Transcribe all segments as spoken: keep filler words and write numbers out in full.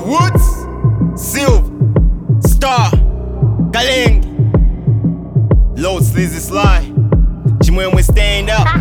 Woods, Silv, Star, Galeng, Load Sleazy Sly, Chimwemwe stand up,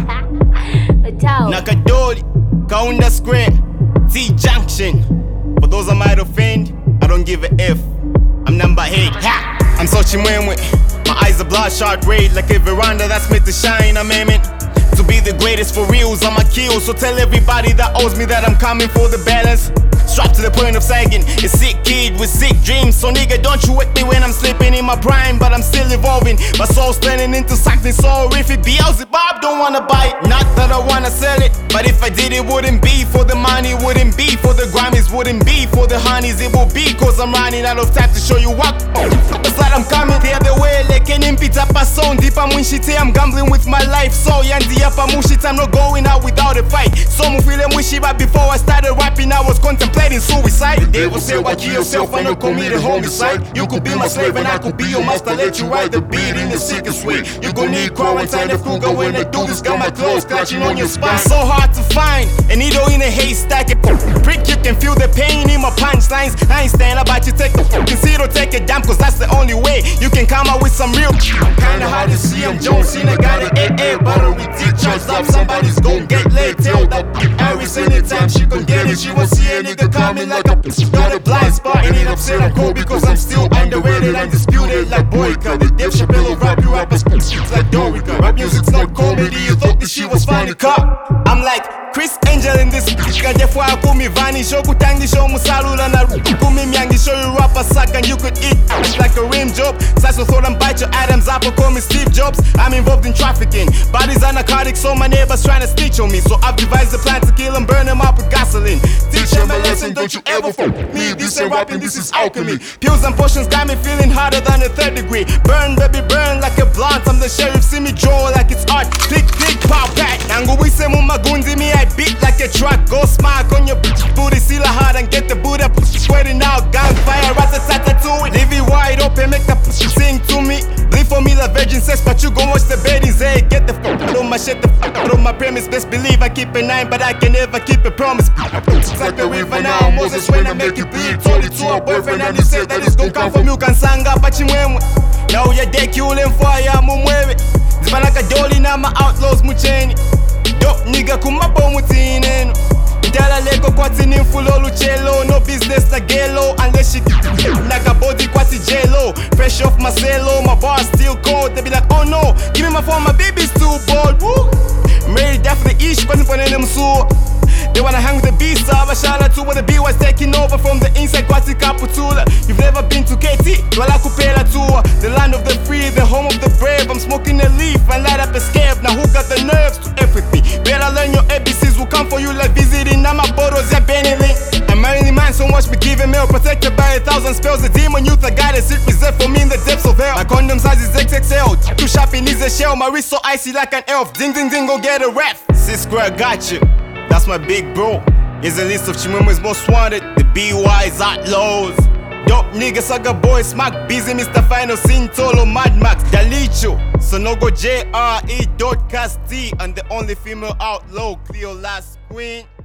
Nakadoli, Kaunda Square, T Junction. For those I might offend, I don't give a F. I'm number eight. Ha! I'm so Chimwemwe. My eyes are bloodshot red like a veranda that's meant to shine. I'm aiming to be the greatest for reals. I'm a kill, so tell everybody that owes me that I'm coming for the balance. Strapped to the point of sagging, a sick kid with sick dreams. So nigga, don't you wake me when I'm sleeping in my prime. But I'm still evolving, my soul's turning into something so horrific. Beelzebub don't wanna buy it, not that I wanna sell it. But if I did, it wouldn't be for the money, wouldn't be for the Grammys, wouldn't be for the honeys. It will be cause I'm running out of time to show you what. It's like I'm coming the other way, like an impita passon. Deep I'm winshite, I'm gambling with my life. So yandi up I'm mushit, I'm not going out without a fight. So I'm feeling wishy, but before I started rapping, I was contemplating suicide. The devil said, watch yourself and not commit a homicide. You could be my slave and I could be your master. Let you ride the beat in the sickest way. You gon' need quarantine if Kruger when I do this. Got my clothes clutching on your spine. So hard to find, a needle in a haystack. Prick, you can feel the pain in my punchlines. I ain't stand about you take the fucking seat or take a damn, cause that's the only way you can come out with some real. Kinda hard to see, I'm John Cena, got an A A bottle with teachers. Stop, somebody's gon' get laid. Tell that Iris anytime she gon' get it. She won't see a nigga coming like a got a blind spot. And it upset I'm cold because I'm still underrated, undisputed like Boyka. The Dave Chappelle of rap, you rappers like Dorica. Rap music's not comedy, you thought this shit was funny, cop. I'm like Chris Angel in this bitch, therefore I call me Vanny. Show kutangi, show musalula na kumi myangi. Show you rap a suck and you could eat like a rim job. Sasso thought I'm bite your Adam's apple, call me Steve Jobs. I'm involved in trafficking, bodies are narcotics, so my neighbors trying to snitch on me. So I've devised a plan to kill them, burn them up with gasoline. Teach them a lesson, don't you ever fuck me. This ain't rapping, this is alchemy. Pills and potions got me feeling harder than a third degree. Burn, baby, burn like a blunt. I'm the sheriff, see me draw like it's art. Click, click, pop, pat. Nangu wise mu magunzi, me I beat like a truck. Go smack on your bitch booty, seal her hard and get the boot up. Sweating out, gunfire, rat-a-tat-tat to it. Leave it wide open, make the pussy sing to me. Bleed for me like virgin sex, but you gon' watch the babies, hey. Get the fuck out of my shit, the fuck out of my premise. Best believe I keep a nine, but I can never keep a promise. It's like the river now, Moses when I make it bleed. Told it to a boyfriend and he said that it's gon' come from you. Kansanga pa Chimwemwe. Now you're dead, killing fire, mumwewe. Zibanaka doli na ma outlaws mucheni. Dope nigga kumabo mutineno. Ndala leko kwati nimfulo luchelo. No business na gelo unless she naga body kwati jello. Fresh off my cello, my bar still cold. They be like, oh no, give me my phone, my baby's too bold. Woo. Mary definitely ish, kwani mponene msuo. They wanna hang with the beast, so I shout out to where the B was taking over from the inside, Kwati Kaputula. You've never been to K T, Wala Kupela tour. The land of the free, the home of the brave. I'm smoking a leaf and light up a scab. Now who got the nerves to F with me? Better learn your A B Cs, will come for you like visiting Namaboros, yeah, Benny. I'm Marilyn Manson, watch me giving mail. Protected by a thousand spells. The demon youth, I got a seat reserved for me in the depths of hell. My condom size is X X L. Too shopping is a shell. My wrist so icy like an elf. Ding ding ding, go get a ref. Six square got you. That's my big bro. Here's a list of Chimwemwe's most wanted. The B Ys outlaws. Dope nigga, saga boy, smack busy, Mister Final, Sintolo, Mad Max, Dalicho. Sonogo J R E dot Casti, and the only female outlaw, Cleo Last Queen.